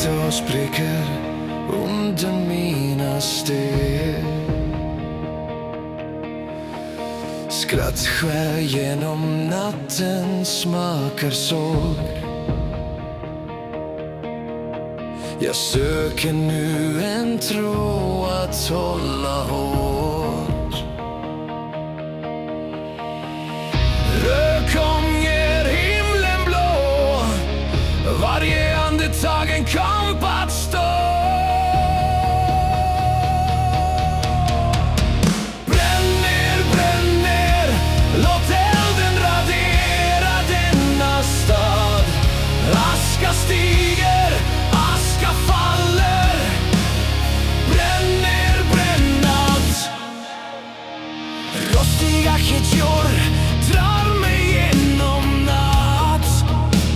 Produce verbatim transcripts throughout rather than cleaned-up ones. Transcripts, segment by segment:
och spricker under mina steg. Skratt skär genom natten, smakar sorg. Jag söker nu en tro att hålla hårt. Rökånger, himlen blå, varje andetag en kamp att stå. Bränn ner, bränn ner, låt elden radera denna stad. Aska stiger, aska faller. Bränn ner, bränn allt. Rostiga kedjor drar mig genom natt.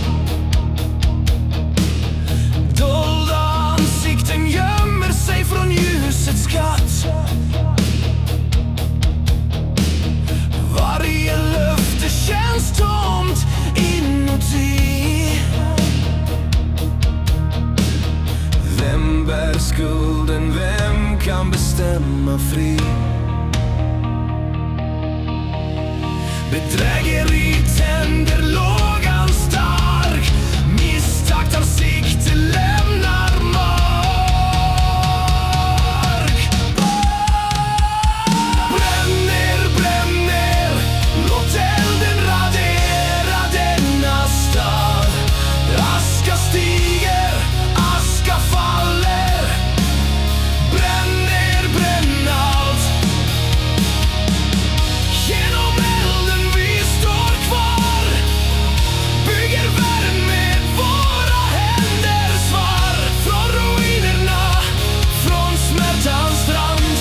Dolda ansikten gömmer sig från ljusets skatt. Varje löfte känns tomt inuti. Vem bär skulden, vem kan bestämma fri? Bedrägeri tänder lågan stark. Misstag tar sikte, lämnar mark. Bränn ner, bränn ner, låt elden radera denna stad. Aska stiger, aska faller. Bränn ner, bränn allt. Genom elden vi står kvar, bygger världen med våra händer svar. Från ruinerna, från smärtans strand.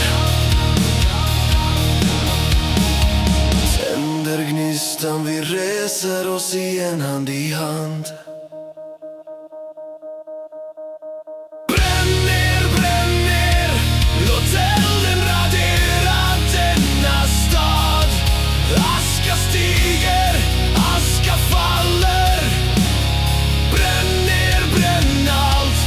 Tänder gnistan, vi reser oss igen hand i hand. Bränn ner, bränn ner, låt elden radera denna stad. Aska stiger, aska faller. Bränn ner, bränn allt.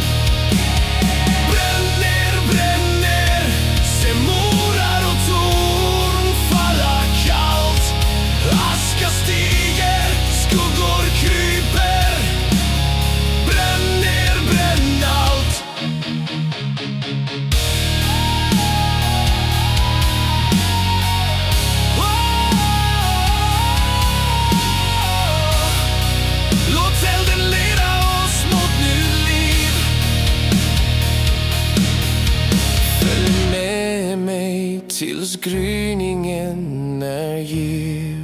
Bränn ner, bränn ner, se morar och torn falla kallt. Aska stiger, skuggor kryper. Bränn ner, bränn allt. Låt elden leda oss mot nytt liv. Följ med mig tills gryningen är giv.